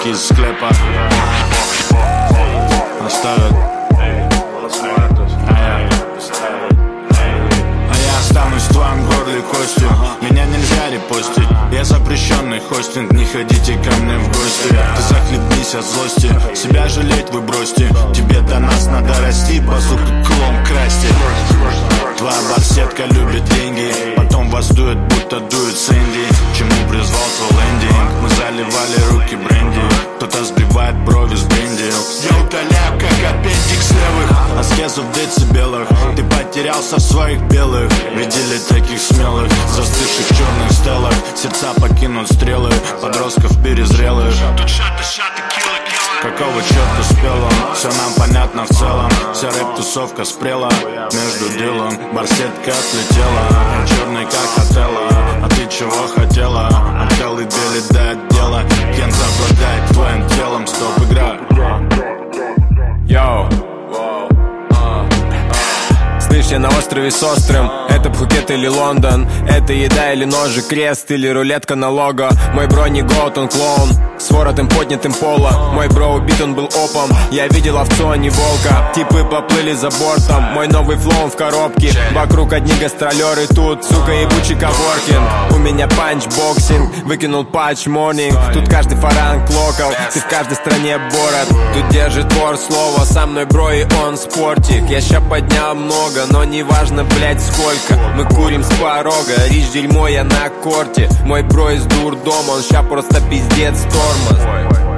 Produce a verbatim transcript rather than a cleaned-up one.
из склепа. Оставят. А я останусь в твоем горле костью. Меня нельзя репостить, я запрещенный хостинг. Не ходите ко мне в гости. Ты захлебнись от злости, себя жалеть вы бросьте. Тебе до нас надо расти, базуку клон красти. Твоя барсетка любит деньги, потом вас дует, будто дует Сэнди. Чему призвал твой лендинг? Мы заливали руки бренди, кто-то сбивает брови с бренди. Я удаляю как аппендикс левых, аскезу в децибелах. Ты потерялся в своих белых. Видели таких смелых, застывших в черных стелах. Сердца покинут стрелы, подростков перезрелых. Тут шаты, шаты, киллы, киллы. Какого черта спел он? Все нам понятно в целом. Вся рэп-тусовка спрела между делом. Барсетка отлетела, черный как Отелло. А ты чего хотела? Отеллы делит до отдела. Кен обладает твоим телом. Стоп, игра. Йоу. Слышь, я на острове с острым. Это Пхукет или Лондон. Это еда или ножи, крест или рулетка на лого. Мой бро не гот, он клоун с воротом поднятым пола. Мой бро убит, он был опом. Я видел овцу, а не волка. Типы поплыли за бортом. Мой новый флоу в коробке. Вокруг одни гастролеры, тут, сука, ебучий коворкинг. У меня панчбоксинг, выкинул патч морнинг. Тут каждый фаранг локал, ты в каждой стране борот. Тут держит вор слово, со мной бро и он спортик. Я ща поднял много, но не важно, блять, сколько. Мы курим с порога, рич дерьмо, я на корте. Мой бро из дурдома, он ща просто пиздец тормоз.